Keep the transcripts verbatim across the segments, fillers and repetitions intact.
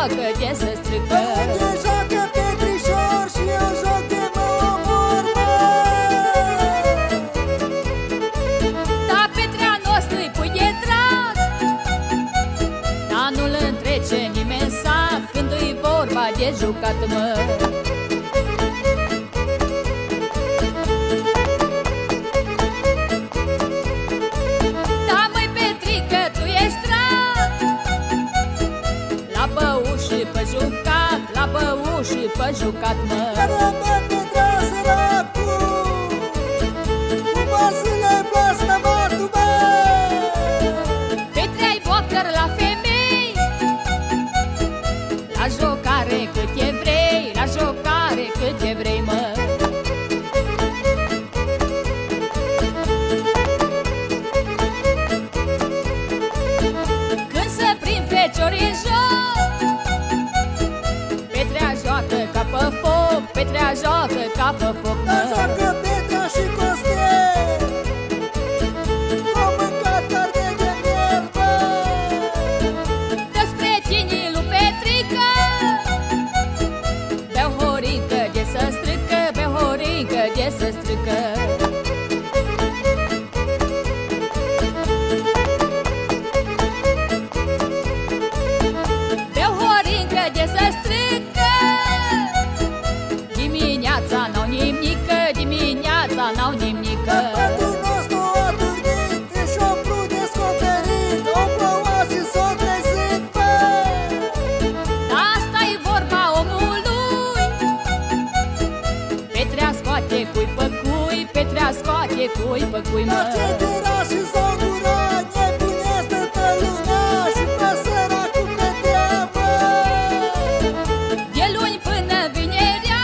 joacă de se strică. Uite joacă Petrișor și eu joc de mă omor, mă. Da, Petrea nostru-i pui de drag, dar nu-l întrece nimeni sac când-i vorba de jucat, mă. Pe jucat, la băut și pe jucat, mă. Care mă Petrea săracu, cu masile plastă matu, mă. Petrea-i bocker la femei, la jocare cât e vrei, la jocare cât e vrei, mă. Când se prind feciorii în joc, Petrea joacă ca pe foc, Petrea joacă ca pe foc, mă. Da, joacă Petrea și Costel, au mâncat carne de miel, bă. Dă-ți prietenii lui Petrică, beau horincă de să strică, beau horincă de să strică. Beau horincă de să strică, dimineața n-au nimică, dimineața n-au nimică. Bătul nostru a dormit și o plu descoperit, o plouat și s-o trezit, bă. Asta-i vorba omului, Petrea scoate cui pe cui, Petrea scoate cui pe cui, mă. Dar ce dura și s-o gura, nebunesc toată lumea și pe săracul Petrea, bă. De luni până vinerea,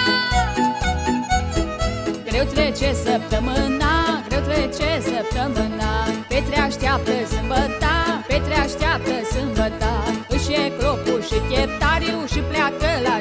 greu trece săptămâna, greu trece săptămâna. Petrea așteaptă sâmbăta, Petrea așteaptă sâmbăta. Își e cropul și cheptariu și pleacă la